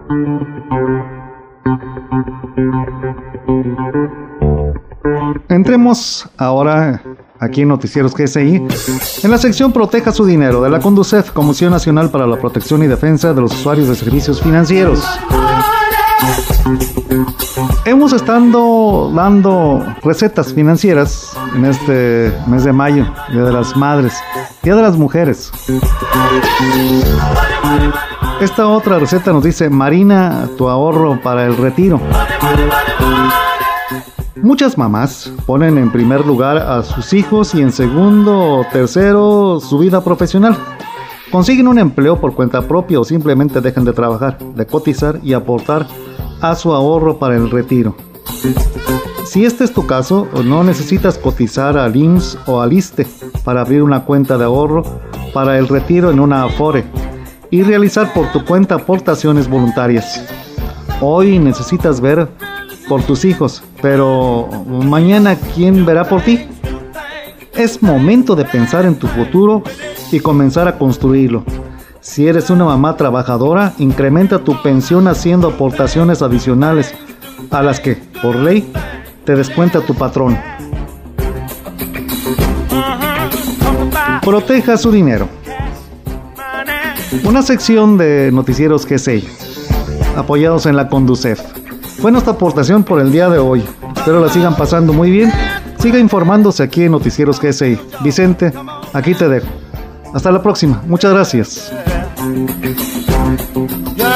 Entremos ahora aquí en Noticieros GSI, en la sección Proteja su dinero de la Conducef, Comisión Nacional para la Protección y Defensa de los Usuarios de Servicios Financieros. Hemos estado dando recetas financieras en este mes de mayo, Día de las Madres, Día de las Mujeres. Esta otra receta nos dice: marina tu ahorro para el retiro. Muchas mamás ponen en primer lugar a sus hijos y en segundo o tercero su vida profesional. Consiguen un empleo por cuenta propia o simplemente dejan de trabajar, de cotizar y aportar a su ahorro para el retiro. Si este es tu caso, no necesitas cotizar al IMSS o al ISSSTE para abrir una cuenta de ahorro para el retiro en una Afore y realizar por tu cuenta aportaciones voluntarias. Hoy necesitas ver por tus hijos, pero mañana ¿quién verá por ti? Es momento de pensar en tu futuro y comenzar a construirlo. Si eres una mamá trabajadora, incrementa tu pensión haciendo aportaciones adicionales a las que, por ley, te descuenta tu patrón. Proteja su dinero. Una sección de Noticieros GSI, apoyados en la Conducef. Fue nuestra aportación por el día de hoy. Espero la sigan pasando muy bien. Siga informándose aquí en Noticieros GSI. Vicente, aquí te dejo. Hasta la próxima. Muchas gracias.